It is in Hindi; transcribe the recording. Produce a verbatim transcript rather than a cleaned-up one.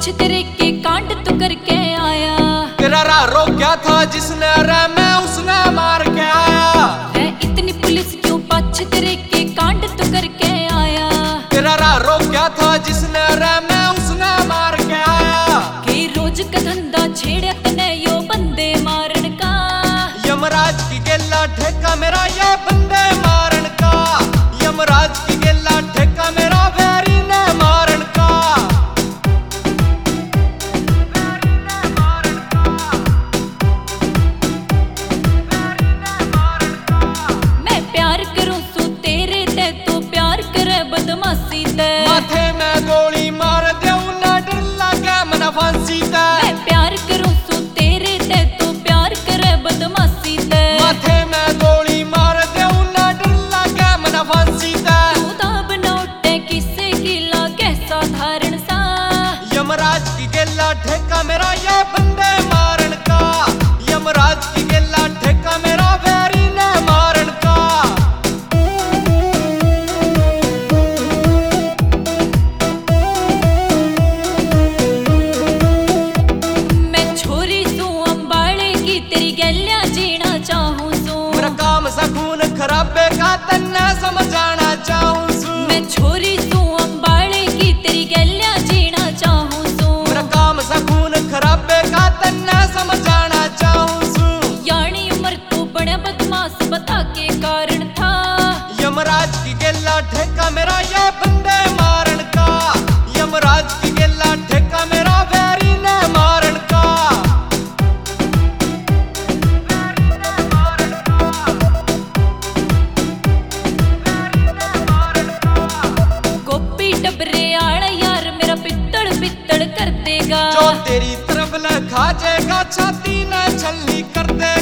कुछ तेरे के कांड तू करके आया। तेरा राह रोका था जिसने रे मैं उसने मार के आया। है इतनी पुलिस क्यों पाछ तेरे के कांड तू करके आया। तेरा राह रोका था जिसने रे मैं उसने मार के आया। कि रोज का धंधा छेड़े तने यो बंदे मारन का। यमराज की गेला ठेका मेरा ये बंदे मारन का। यमराज की गेला ठेका मेरा वैरी ने मारन का। वैरी ने मारन का। वैरी ने मारन का। मैं प्यार करूं सू तेरे ते तू प्यार करे बदमाशी ते। माथे में गोली मार देऊं ना डर लागे मना फांसी ते। मैं प्यार करूं सू तेरे ते तू प्यार करे बदमाशी ते। माथे में गोली मार देऊं ना डर लागे मना फांसी ते। तू दाब नोटे किसे की लागे साधारण सा। यमराज की गेला ठेका मेरा ये बंदे मारन का। यमराज की गेला ठेका मेरा वैरी ने मारन का। मैं छोरी सू अंबाड़े की तेरी गैल्या जीना चाहूं सू। मेरा काम सा खून खराबे का तन्ने समझाना चाहूं सू। मैं छोरी सू अंबाड़े की तेरी गैल्या जीना चाहूं सू। मेरा काम सा खून खराबे का तन्ने समझाना चाहूं सू। यानी उम्र तू बड़ा बदमाश बता के कारण था। यमराज की गेला ठेका मेरा ये बंदे मारन का। यमराज की गेला ठेका मेरा वैरी ने मारन का। वैरी ने मारन का। वैरी ने मारन का। गोपी डबरे आड़ा यार मेरा पित्तड़ पित्तड़ कर देगा। जो तेरी तरफ लखा जाएगा छाती न छलनी कर दे।